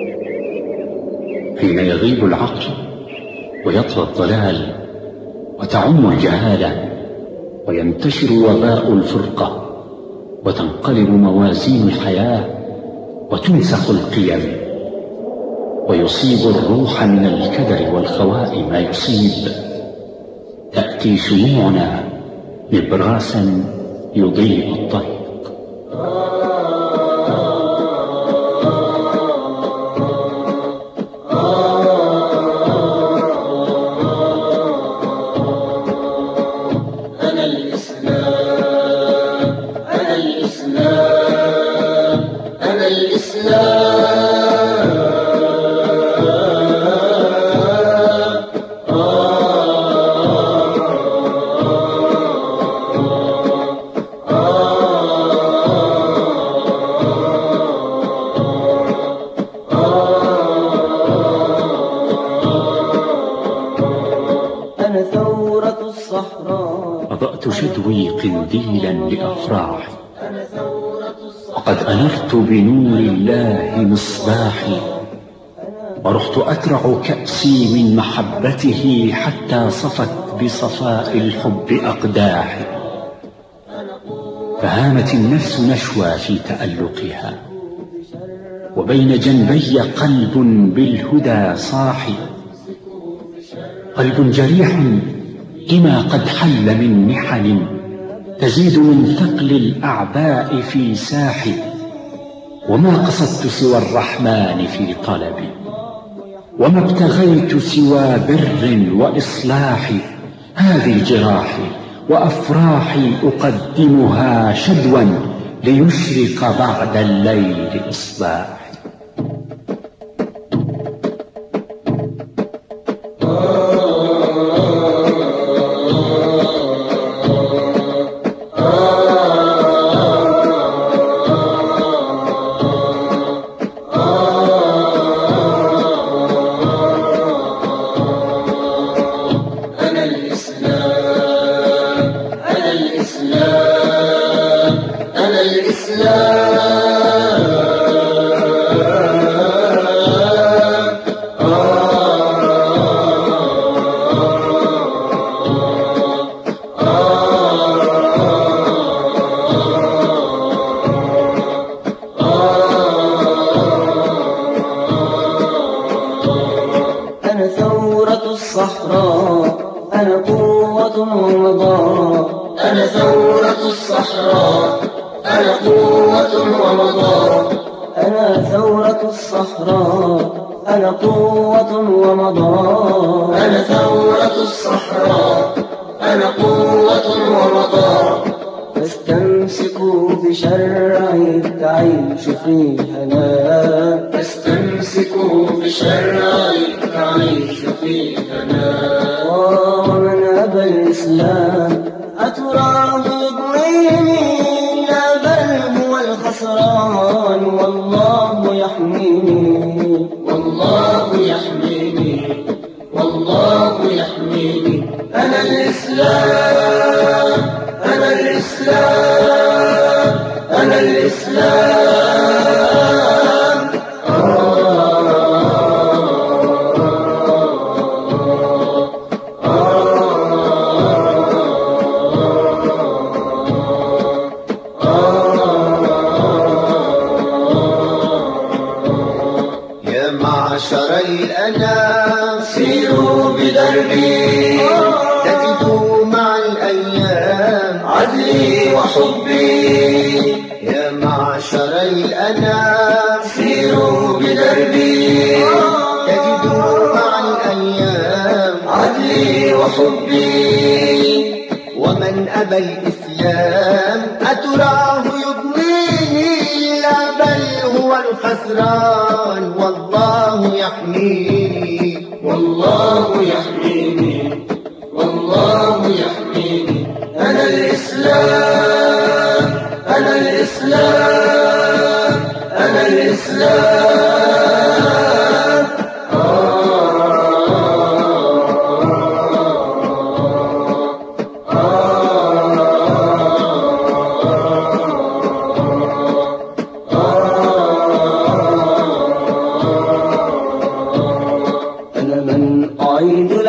حين يغيب العقل ويطغى الضلال وتعم الجهالة وينتشر وباء الفرقة وتنقلب موازين الحياة وتنسخ القيم ويصيب الروح من الكدر والخواء ما يصيب، تأتي شموعنا نبراسا يضيء الطريق. أنا الإسلام، أنا الإسلام، أنا الإسلام. أنا ثورة الصحراء، أضأت شدوي قنديلا لأفراحي، وقد أنرت بنور الله مصباحي، ورحت أترع كأسي من محبته حتى صفت بصفاء الحب أقداحي، فهامت النفس نشوى في تألقها، وبين جنبي قلب بالهدى صاحي، قلب جريح لما قد حل من محن تزيد من ثقل الأعباء في ساحي، وما قصدت سوى الرحمن في طلبي، وما ابتغيت سوى بر وإصلاح. هذه جراحي وأفراحي أقدمها شدوا ليشرق بعد الليل إصباحي. أنا الإسلام، أنا الإسلام، أنا الإسلام. أنا ثورة الصحراء، أنا قوة ومضاء. أنا ثورة الصحراء، أنا قوة ومضاء. أنا ثورة الصحراء، أنا قوة ومضاء. أنا ثورة الصحراء، أنا قوة ومضاء. فاستمسكوا بشرعي تعيش في هناء، فاستمسكوا بشرعي تعيش في هناء. ومن أبى الإسلام أتراه يضنيني، لا بل هو الخسران والله يحميني، والله يحميني، والله يحميني. أنا الإسلام، أنا الإسلام، أنا الإسلام. يا معشر الأنام سيروا بدربي، تجدوا مع الأيام عدلي وحبي. يا معشر الأنام سيروا بدربي، تجدوا مع الأيام عدلي وحبي. ومن أبى الإسلام أتراه يضنيني، لا بل هو الخسران والله يحميني، والله يحميني، والله يحميني. أنا الإسلام، أنا الإسلام، أنا الإسلام.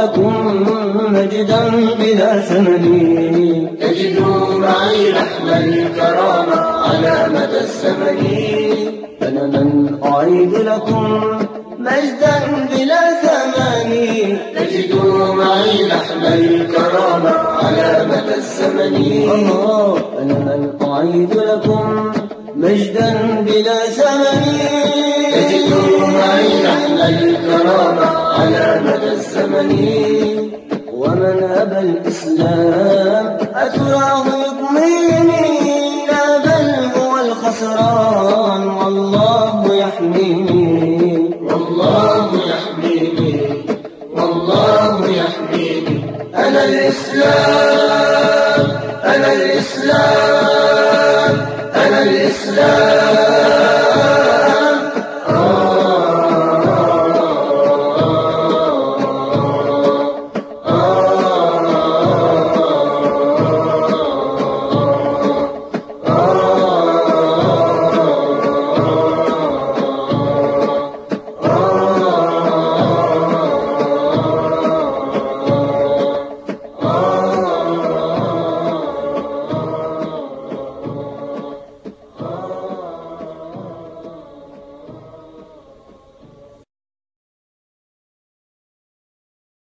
لكم مجدا بلا ثمن تجدوا معي لحم الكرامة على مدى الزمن أنا من أعيد لكم مجدا بلا ثمن تجدوا معي لحم الكرامة على مدى الزمن أنا من أعيد لكم مجدا بلا ثمن تجدوا معي لحم الكرامة على مدى الزمن ومن أبى الإسلام أتراه يضنيني لا بل هو الخسران والله يحميني والله يحميني والله يحميني أنا الإسلام أنا الإسلام أنا الإسلام